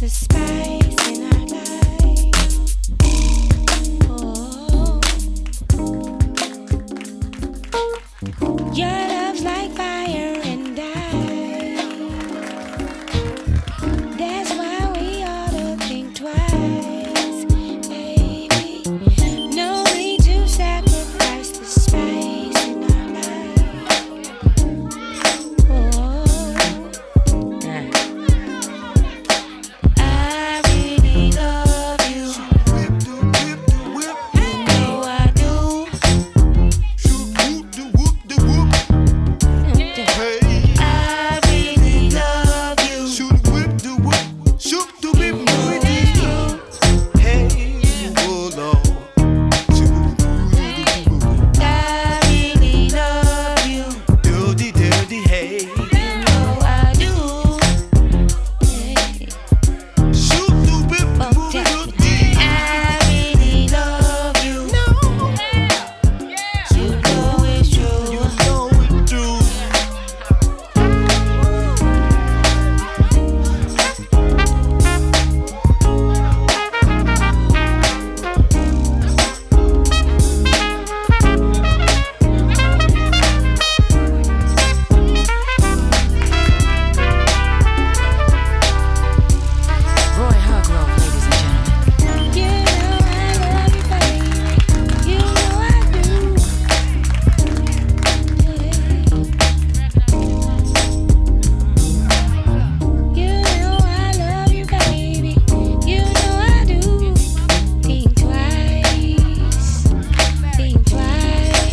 spice in our life. Oh, your love's like fire and ice. That's why we ought to think twice, baby. No need to sacrifice the spice in our life. Oh, I really love you. You know I do. I really love you. I really love you. You know I do. I really love you. You know it's true. Roy Hargrove, ladies and gentlemen. You know I love you, baby. You know I do. You know I love you, baby. You know I do. Think twice. Think twice.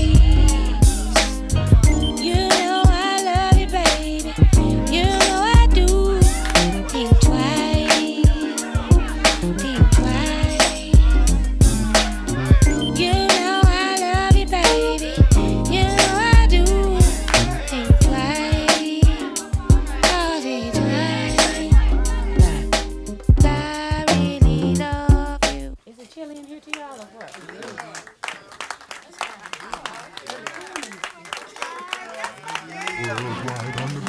You know I love you, baby. You know I do. Think twice. Think twice. You know I love you, baby. You know I do. Think twice. Oh, think twice. I really love you. Is it chilly in here to y'all or what? Worldwide on the